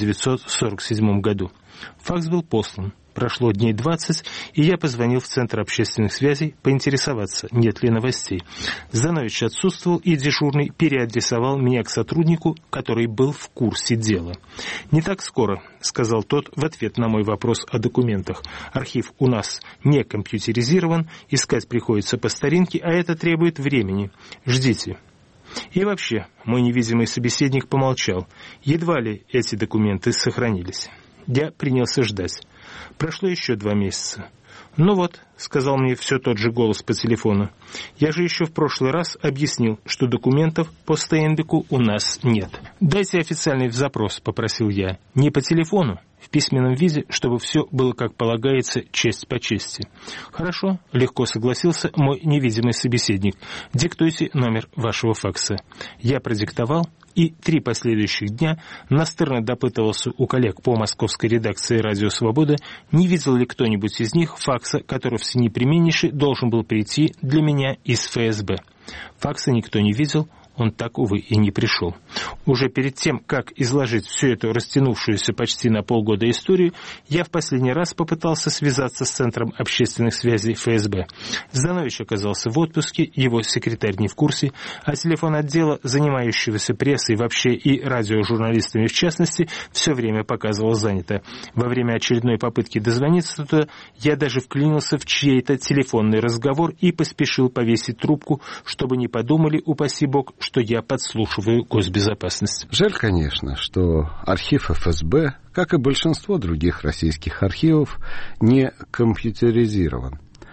1947 году. Факс был послан. Прошло дней 20, и я позвонил в Центр общественных связей поинтересоваться, нет ли новостей. Зданович отсутствовал, и дежурный переадресовал меня к сотруднику, который был в курсе дела. «Не так скоро», — сказал тот в ответ на мой вопрос о документах. «Архив у нас не компьютеризирован, искать приходится по старинке, а это требует времени. Ждите». И вообще, мой невидимый собеседник помолчал. Едва ли эти документы сохранились. Я принялся ждать. Прошло еще 2 месяца. «Ну вот», — сказал мне все тот же голос по телефону, «я же еще в прошлый раз объяснил, что документов по Стейнбеку у нас нет». «Дайте официальный запрос», — попросил я, «не по телефону, в письменном виде, чтобы все было как полагается, честь по чести». «Хорошо», — легко согласился мой невидимый собеседник, «диктуйте номер вашего факса». Я продиктовал, и 3 последующих дня настырно допытывался у коллег по московской редакции «Радио Свобода», не видел ли кто-нибудь из них факса, который всенепременнейший должен был прийти для меня из ФСБ. Факса никто не видел, он так, увы, и не пришел. Уже перед тем, как изложить всю эту растянувшуюся почти на полгода историю, я в последний раз попытался связаться с Центром общественных связей ФСБ. Зданович оказался в отпуске, его секретарь не в курсе, а телефон отдела, занимающегося прессой вообще и радиожурналистами в частности, все время показывал занято. Во время очередной попытки дозвониться туда, я даже вклинился в чей-то телефонный разговор и поспешил повесить трубку, чтобы не подумали, упаси бог, что я подслушиваю госбезопасность.
Жаль, конечно, что архив ФСБ, как и большинство других российских архивов, не компьютеризирован.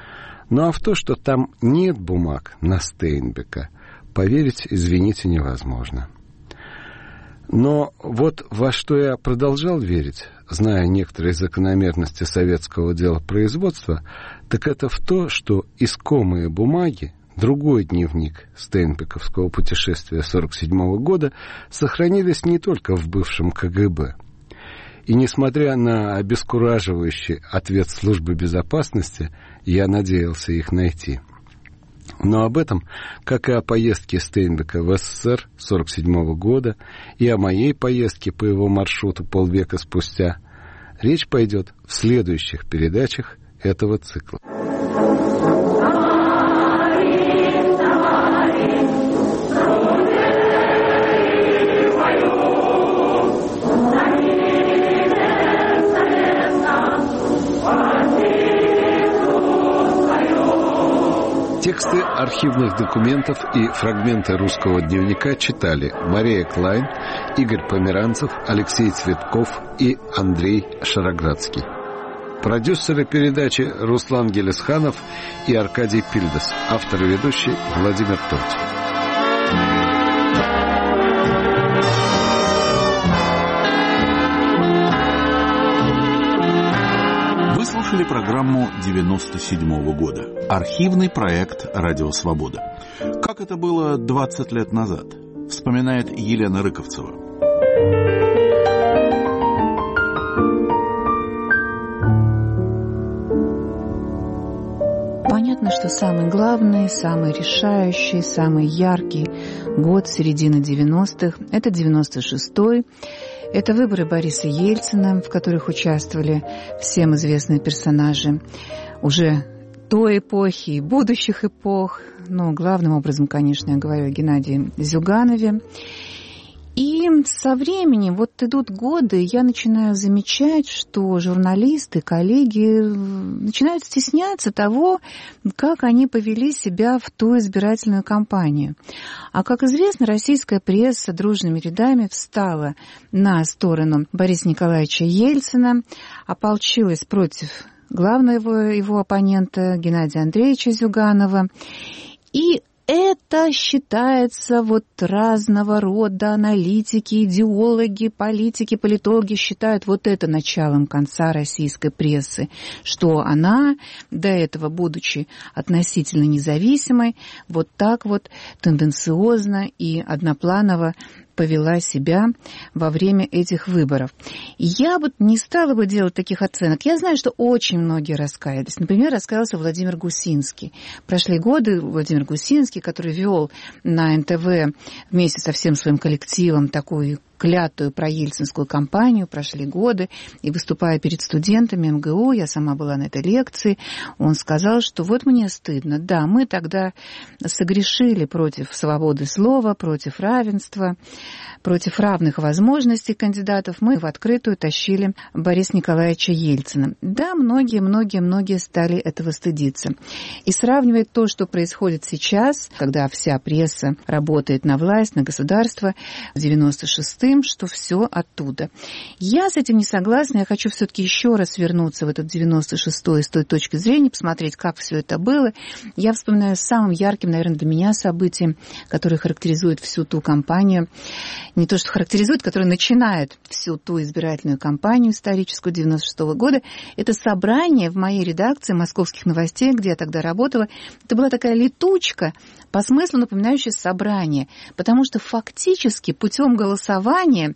Ну а в то, что там нет бумаг на Стейнбека, поверить, извините, невозможно. Но вот во что я продолжал верить, зная некоторые закономерности советского делопроизводства, так это в то, что искомые бумаги, другой дневник стейнбековского путешествия 1947 года, сохранились не только в бывшем КГБ. И несмотря на обескураживающий ответ службы безопасности, я надеялся их найти. Но об этом, как и о поездке Стейнбека в СССР 1947 года и о моей поездке по его маршруту полвека спустя, речь пойдет в следующих передачах этого цикла. Тексты архивных документов и фрагменты русского дневника читали Мария Клайн, Игорь Померанцев, Алексей Цветков и Андрей Шароградский. Продюсеры передачи Руслан Гелесханов и Аркадий Пильдас. Автор и ведущий Владимир Торти.
Вы слушали программу 97-го года. Архивный проект «Радио Свобода». Как это было 20 лет назад, вспоминает Елена Рыковцева.
Понятно, что самый главный, самый решающий, самый яркий год середины 90-х – это 96-й. Это выборы Бориса Ельцина, в которых участвовали всем известные персонажи уже той эпохи и будущих эпох. Но главным образом, конечно, я говорю о Геннадии Зюганове. И со временем, вот идут годы, я начинаю замечать, что журналисты, коллеги начинают стесняться того, как они повели себя в ту избирательную кампанию. А, как известно, российская пресса дружными рядами встала на сторону Бориса Николаевича Ельцина, ополчилась против главного его оппонента Геннадия Андреевича Зюганова. И это считается вот разного рода аналитики, идеологи, политики, политологи считают вот это началом конца российской прессы, что она, до этого будучи относительно независимой, вот так вот тенденциозно и однопланово повела себя во время этих выборов. Я вот не стала бы делать таких оценок. Я знаю, что очень многие раскаялись. Например, раскаялся Владимир Гусинский. Прошли годы, Владимир Гусинский, который вел на НТВ вместе со всем своим коллективом такую клятую проельцинскую кампанию, прошли годы, и выступая перед студентами МГУ, я сама была на этой лекции, он сказал, что вот мне стыдно, да, мы тогда согрешили против свободы слова, против равенства, против равных возможностей кандидатов, мы в открытую тащили Бориса Николаевича Ельцина. Да, многие стали этого стыдиться. И сравнивать то, что происходит сейчас, когда вся пресса работает на власть, на государство, в 96-м, что все оттуда. Я с этим не согласна. Я хочу все-таки еще раз вернуться в этот 96-й с той точки зрения, посмотреть, как все это было. Я вспоминаю самым ярким, наверное, для меня событием, которое характеризует всю ту кампанию. Не то, что характеризует, которое начинает всю ту избирательную кампанию историческую 96-го года. Это собрание в моей редакции «Московских новостей», где я тогда работала. Это была такая летучка, по смыслу напоминающая собрание, потому что фактически путем голосования,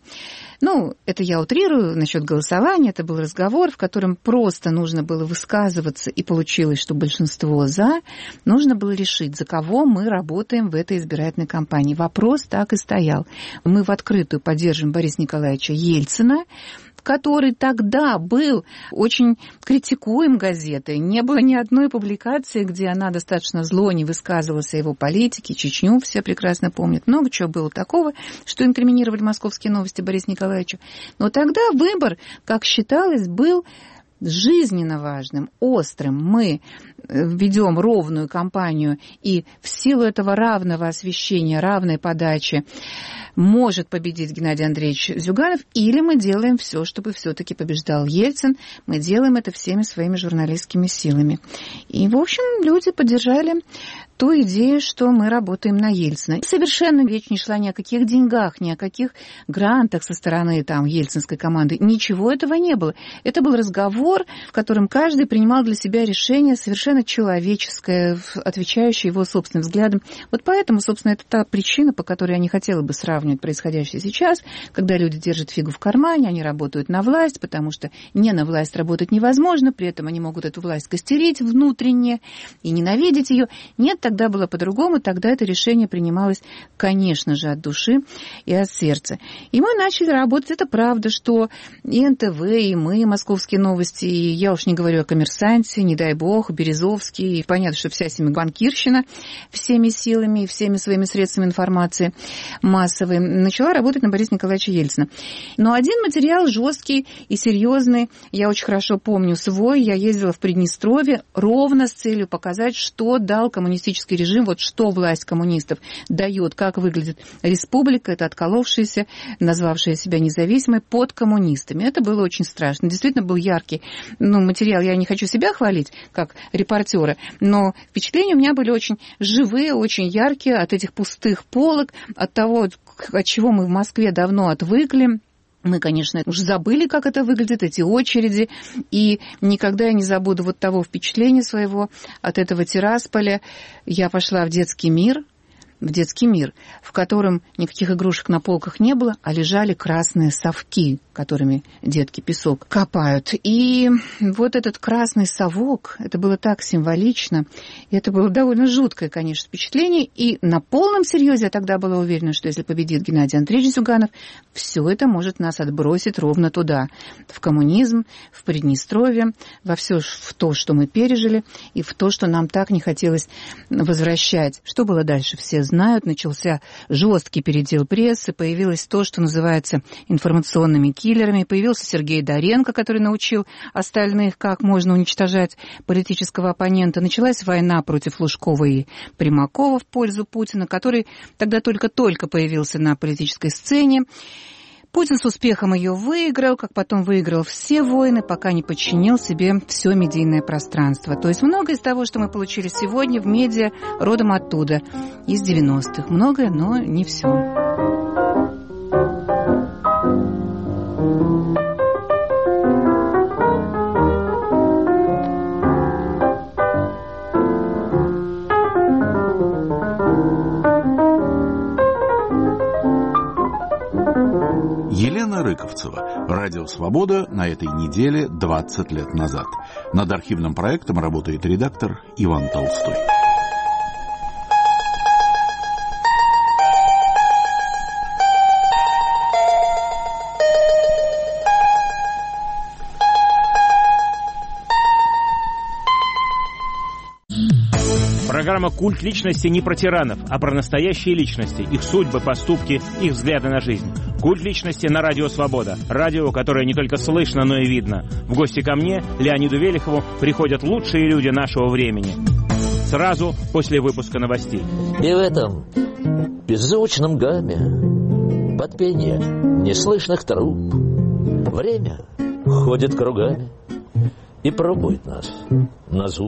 это я утрирую насчет голосования, это был разговор, в котором просто нужно было высказываться, и получилось, что большинство «за», нужно было решить, за кого мы работаем в этой избирательной кампании. Вопрос так и стоял. Мы в открытую поддержим Бориса Николаевича Ельцина, который тогда был очень критикуем газетой. Не было ни одной публикации, где она достаточно зло не высказывалась о его политике. Чечню все прекрасно помнят. Много чего было такого, что инкриминировали «Московские новости» Борису Николаевичу. Но тогда выбор, как считалось, был жизненно важным, острым мы ведем ровную кампанию, и в силу этого равного освещения, равной подачи может победить Геннадий Андреевич Зюганов, или мы делаем все, чтобы все-таки побеждал Ельцин. Мы делаем это всеми своими журналистскими силами. И, в общем, люди поддержали ту идею, что мы работаем на Ельцина. Совершенно речь не шла ни о каких деньгах, ни о каких грантах со стороны там ельцинской команды. Ничего этого не было. Это был разговор, в котором каждый принимал для себя решение совершенно человеческое, отвечающее его собственным взглядам. Вот поэтому, собственно, это та причина, по которой я не хотела бы сравнивать происходящее сейчас, когда люди держат фигу в кармане, они работают на власть, потому что не на власть работать невозможно, при этом они могут эту власть костерить внутренне и ненавидеть ее. Нет, тогда было по-другому, тогда это решение принималось, конечно же, от души и от сердца. И мы начали работать, это правда, что и НТВ, и мы, Московские новости, и я уж не говорю о «Коммерсанте», не дай бог, Березовский, и понятно, что вся банкирщина всеми силами и всеми своими средствами информации массовой начала работать на Бориса Николаевича Ельцина. Но один материал жесткий и серьезный, я очень хорошо помню свой, я ездила в Приднестровье ровно с целью показать, что дал коммунистический режим, вот что власть коммунистов дает, как выглядит республика, это отколовшаяся, назвавшая себя независимой, под коммунистами. Это было очень страшно. Действительно был яркий материал. Я не хочу себя хвалить, как репортера, но впечатления у меня были очень живые, очень яркие от этих пустых полок, от того, от чего мы в Москве давно отвыкли. Мы, конечно, уже забыли, как это выглядит, эти очереди, и никогда я не забуду вот того впечатления своего от этого Тирасполя. Я пошла в детский мир, в котором никаких игрушек на полках не было, а лежали красные совки, которыми детки песок копают. И вот этот красный совок, это было так символично, и это было довольно жуткое, конечно, впечатление. И на полном серьезе я тогда была уверена, что если победит Геннадий Андреевич Зюганов, все это может нас отбросить ровно туда, в коммунизм, в Приднестровье, во все в то, что мы пережили, и в то, что нам так не хотелось возвращать. Что было дальше, все знают. Начался жесткий передел прессы, появилось то, что называется информационными киллерами. Появился Сергей Доренко, который научил остальных, как можно уничтожать политического оппонента. Началась война против Лужкова и Примакова в пользу Путина, который тогда только-только появился на политической сцене. Путин с успехом ее выиграл, как потом выиграл все войны, пока не подчинил себе все медийное пространство. То есть многое из того, что мы получили сегодня в медиа, родом оттуда, из 90-х. Многое, но не все.
Елена Рыковцева. Радио «Свобода» на этой неделе 20 лет назад. Над архивным проектом работает редактор Иван Толстой.
Программа «Культ личности» не про тиранов, а про настоящие личности, их судьбы, поступки, их взгляды на жизнь. «Культ личности» на радио «Свобода». Радио, которое не только слышно, но и видно. В гости ко мне, Леониду Велихову, приходят лучшие люди нашего времени. Сразу после выпуска новостей.
И в этом беззвучном гамме, под пение неслышных труб, время ходит кругами и пробует нас на зуб.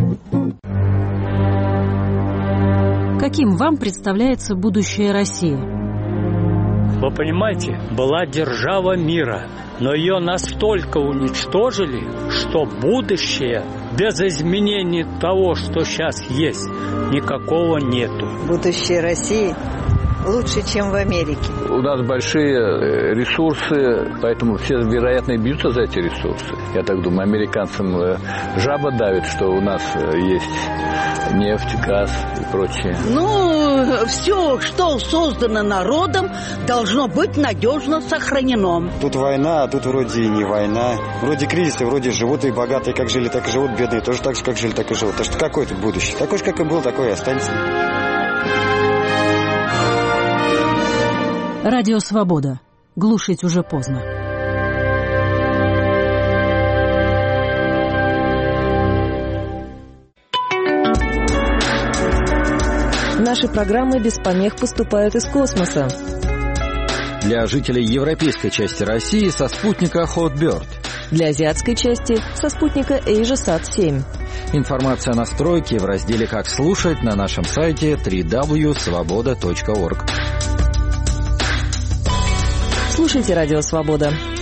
Каким вам представляется будущее России?
Вы понимаете, была держава мира, но ее настолько уничтожили, что будущее без изменений того, что сейчас есть, никакого нету.
Будущее России лучше, чем в Америке.
У нас большие ресурсы, поэтому все, вероятно, и бьются за эти ресурсы. Я так думаю, американцам жаба давит, что у нас есть нефть, газ и прочее.
Все, что создано народом, должно быть надежно сохранено.
Тут война, а тут вроде и не война. Вроде кризис, вроде живут и богатые, как жили, так и живут, бедные тоже так же, как жили, так и живут. Так что какое тут будущее? Такое же, как и был, такое и останется.
Радио «Свобода». Глушить уже поздно.
Наши программы без помех поступают из космоса.
Для жителей европейской части России со спутника Hotbird.
Для азиатской части со спутника AsiaSat-7.
Информация о настройке в разделе «Как слушать» на нашем сайте www.svoboda.org.
Слушайте «Радио Свобода».